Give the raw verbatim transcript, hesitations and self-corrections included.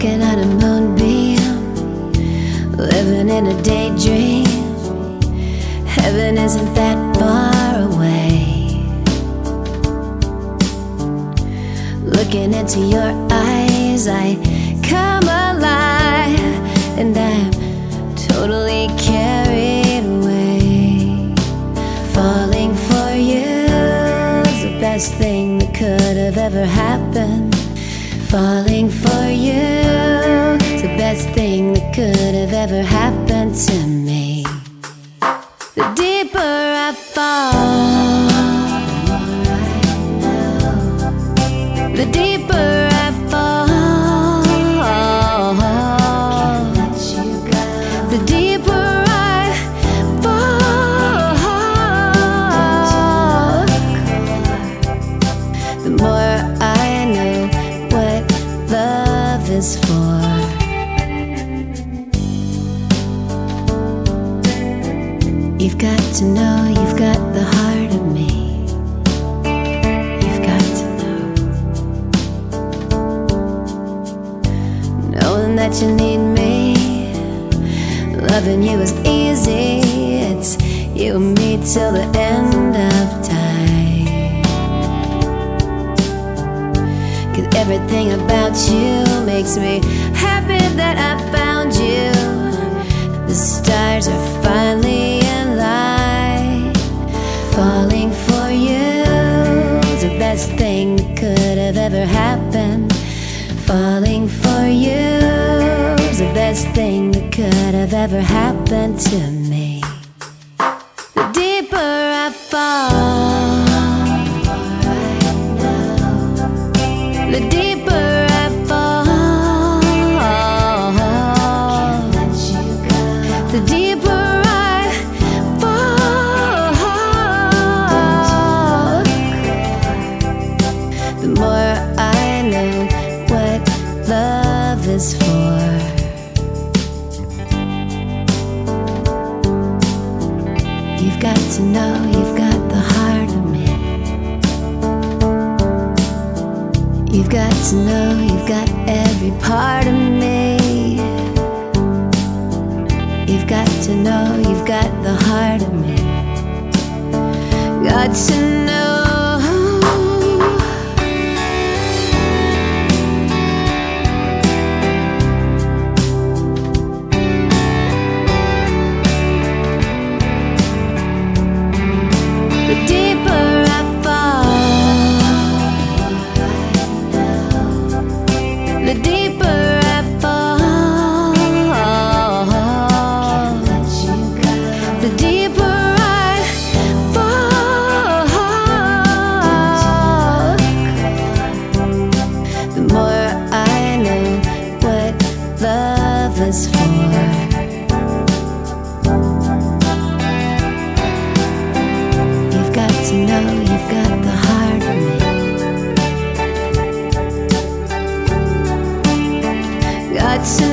looking at a moonbeam, living in a daydream. Heaven isn't that far away. Looking into your eyes, I come alive, and I'm totally carried away. Falling for you's the best thing that could have ever happened. Falling for you's the best thing that could have ever happened to me. The deeper I fall, the deeper I fall, the deeper I fall, the more I know what love is for. You've got to know, you've got the heart of me. You've got to know. Knowing that you need me, loving you is easy. It's you and me till the end of time. 'Cause everything about you makes me happy that I found you. The stars are finally aligned. Falling for you's the best thing that could have ever happened. Falling for you's the best thing that could have ever happened to me. The deeper I fall, the deeper I fall, the deeper I fall, the more I know what love is for. You've got to know, you've got the heart of me. You've got to know, you've got every part of me. You've got to know, you've got the heart of me. Got to know. The deeper I fall, the deeper I fall, the deeper I fall, the more I know what love is for. You've got to know, you've got the heart of me. Got to